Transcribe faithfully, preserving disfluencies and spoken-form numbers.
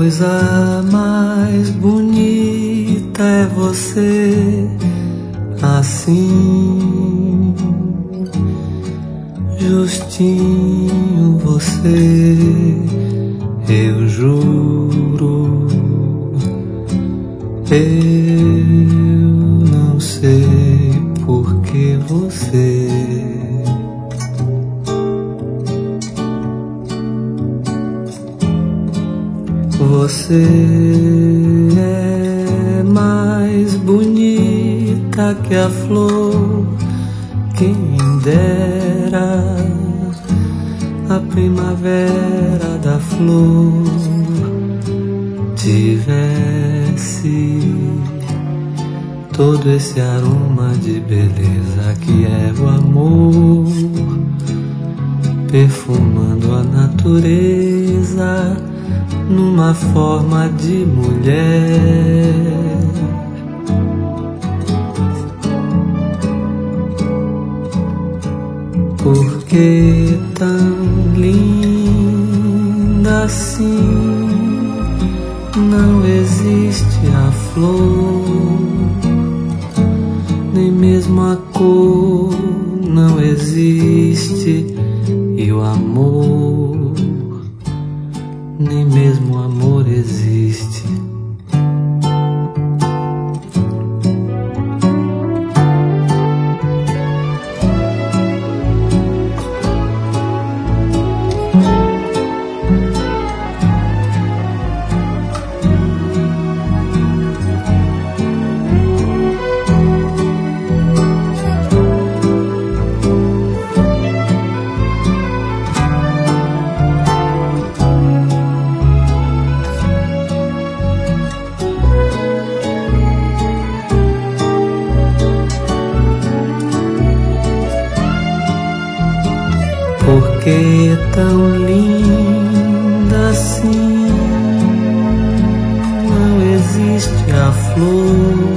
coisa mais bonita é você assim, justinho você, eu juro. Eu não sei por que você Você é mais bonita que a flor, quem dera a primavera da flor tivesse todo esse aroma de beleza que é o amor, perfumando a natureza numa forma de mulher. Por que tão linda assim? Não existe a flor, nem mesmo a cor não existe, e o amor, nem mesmo o amor existe. Por que tão linda assim? Não existe a flor,